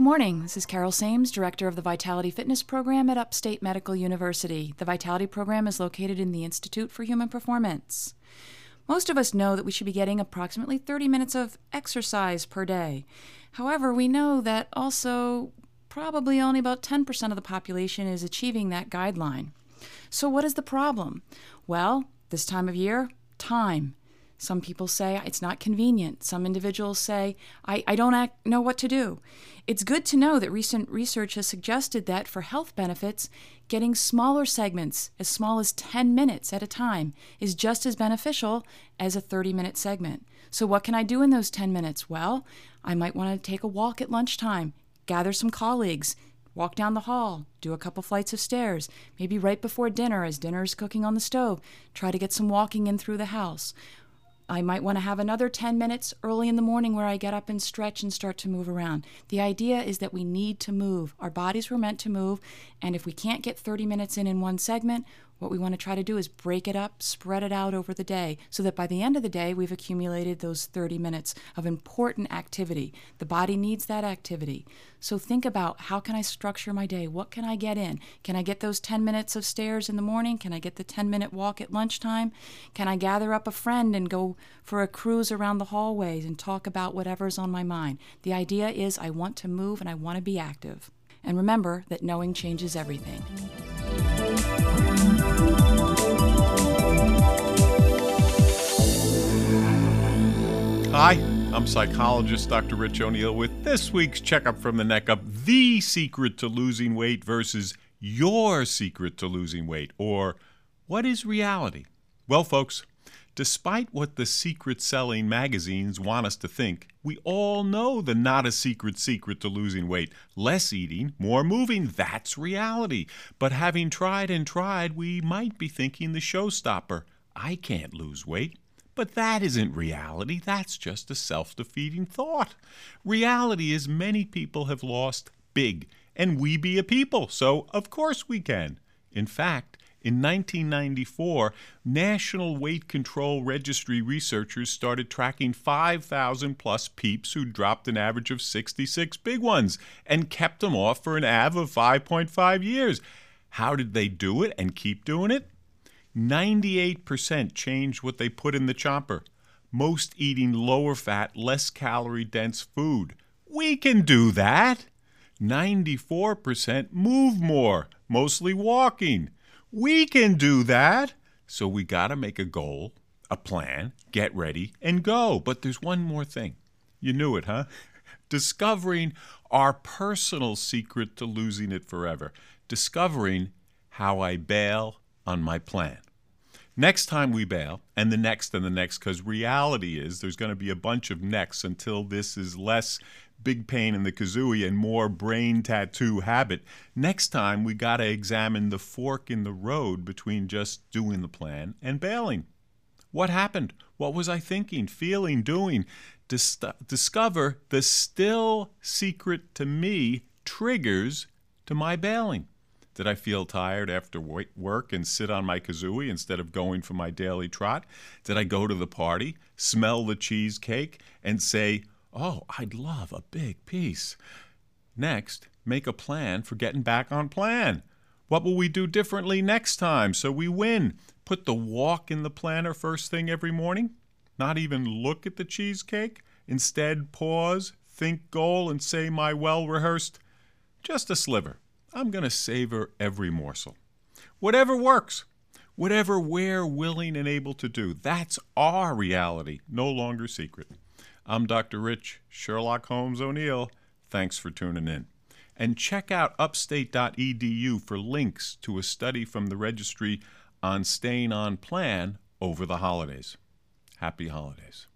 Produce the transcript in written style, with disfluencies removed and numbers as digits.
morning. This is Carol Sames, Director of the Vitality Fitness Program at Upstate Medical University. The Vitality Program is located in the Institute for Human Performance. Most of us know that we should be getting approximately 30 minutes of exercise per day. However, we know that also probably only about 10% of the population is achieving that guideline. So what is the problem? Well, this time of year, time. Some people say it's not convenient. Some individuals say, I don't know what to do. It's good to know that recent research has suggested that for health benefits, getting smaller segments, as small as 10 minutes at a time, is just as beneficial as a 30-minute segment. So what can I do in those 10 minutes? Well, I might want to take a walk at lunchtime, gather some colleagues, walk down the hall, do a couple flights of stairs, maybe right before dinner as dinner is cooking on the stove, try to get some walking in through the house. I might want to have another 10 minutes early in the morning where I get up and stretch and start to move around. The idea is that we need to move. Our bodies were meant to move, and if we can't get 30 minutes in one segment, what we want to try to do is break it up, spread it out over the day, so that by the end of the day, we've accumulated those 30 minutes of important activity. The body needs that activity. So think about, how can I structure my day? What can I get in? Can I get those 10 minutes of stairs in the morning? Can I get the 10-minute walk at lunchtime? Can I gather up a friend and go for a cruise around the hallways and talk about whatever's on my mind? The idea is I want to move and I want to be active. And remember that knowing changes everything. Hi, I'm psychologist Dr. Rich O'Neill with this week's Checkup from the Neck Up, the secret to losing weight versus your secret to losing weight, or what is reality? Well, folks, despite what the secret-selling magazines want us to think, we all know the not-a-secret secret to losing weight. Less eating, more moving, that's reality. But having tried and tried, we might be thinking the showstopper, I can't lose weight. But that isn't reality. That's just a self-defeating thought. Reality is many people have lost big, and we be a people, so of course we can. In fact, in 1994, National Weight Control Registry researchers started tracking 5,000-plus peeps who dropped an average of 66 big ones and kept them off for an av of 5.5 years. How did they do it and keep doing it? 98% changed what they put in the chomper. Most eating lower-fat, less calorie-dense food. We can do that. 94% move more, mostly walking. We can do that. So we got to make a goal, a plan, get ready, and go. But there's one more thing. You knew it, huh? Discovering our personal secret to losing it forever. Discovering how I bail on my plan. Next time we bail, and the next, because reality is there's going to be a bunch of necks until this is less big pain in the kazooie and more brain tattoo habit. Next time, we got to examine the fork in the road between just doing the plan and bailing. What happened? What was I thinking, feeling, doing? Discover the still secret to me triggers to my bailing. Did I feel tired after work and sit on my kazooie instead of going for my daily trot? Did I go to the party, smell the cheesecake, and say, oh, I'd love a big piece? Next, make a plan for getting back on plan. What will we do differently next time so we win? Put the walk in the planner first thing every morning? Not even look at the cheesecake? Instead, pause, think goal, and say my well-rehearsed, just a sliver. I'm going to savor every morsel. Whatever works, whatever we're willing and able to do, that's our reality, no longer secret. I'm Dr. Rich Sherlock Holmes O'Neill. Thanks for tuning in. And check out upstate.edu for links to a study from the registry on staying on plan over the holidays. Happy holidays.